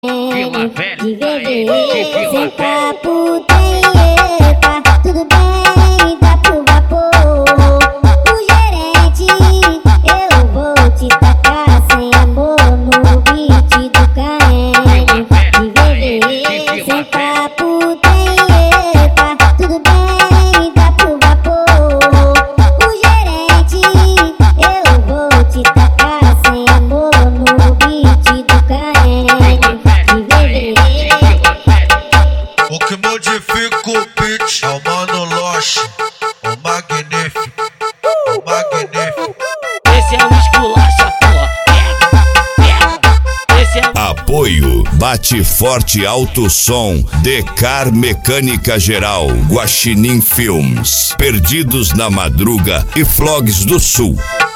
Vila Velha, Sem papo tem epa, tudo bem, dá pro vapor. O gerente, eu vou te tacar sem amor no beat do Caene. Sem papo tem epa, tudo bem, dá pro vapor. O gerente, eu vou te tacar sem amor no beat do Caene. O que modifica o beat é o Mano Loche, o magnífico, o magnífico. Esse é o esculacha, porra. Pega. Esse é o... Apoio Bate Forte Alto Som, Decar Mecânica Geral, Guaxinim Filmes, Perdidos na Madruga e Flogs do Sul.